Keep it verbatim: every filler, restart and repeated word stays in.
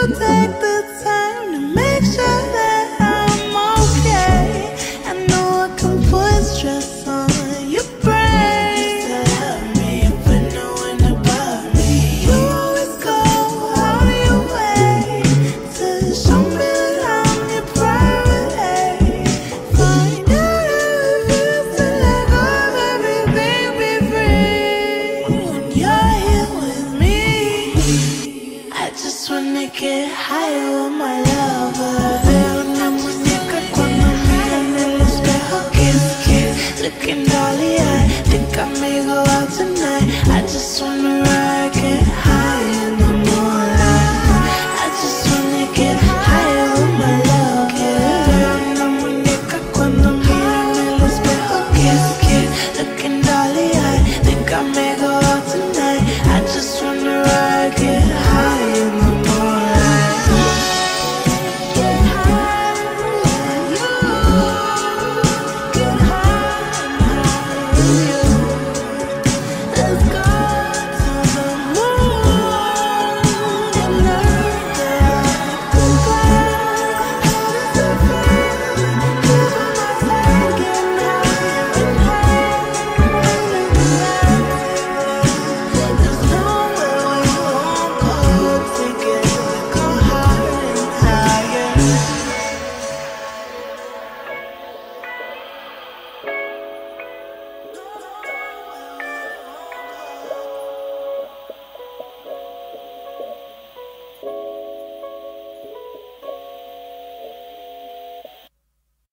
take the time to make sure that I'm okay. I know I can put stress on your brain. You still love me, but no one above me. You always go out of your way to show me that I'm your priority. Find out how it feels to let go of everything, be free. When you're here with me, I just wanna get higher with my lover. Veo una muñeca cuando mira en el espejo. Kiss, kiss, looking dolly eyed. Think I may go out tonight. I just wanna ride, get